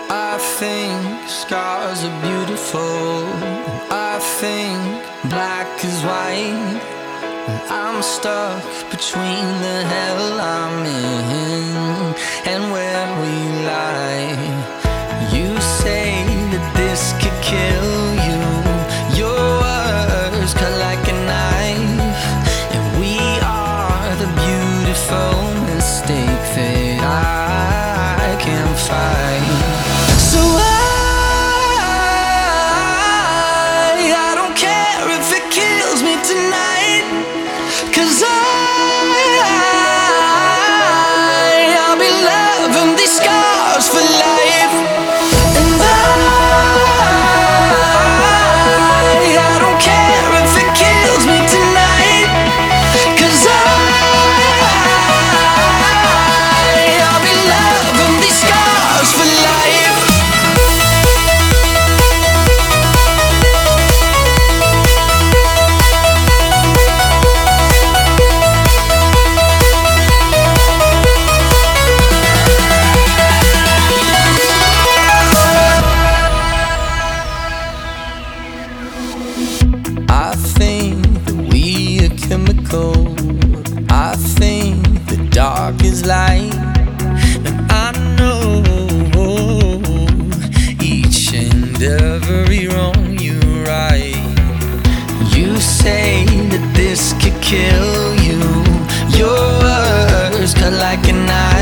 I think scars are beautiful. I think black is white. I'm stuck between the hell I'm in and where we lie. You say that this could kill you. Your words cut like a knife, and we are the beautiful mistake that I can't fight. So I don't care if it kills me tonight, 'cause I'll be loving these scars for life. And I don't care if it kills me tonight, 'cause I'll be loving these scars for life. I think that we are chemical. I think the dark is light, and I know each and every wrong you right. You say that this could kill you. Your words cut like a knife.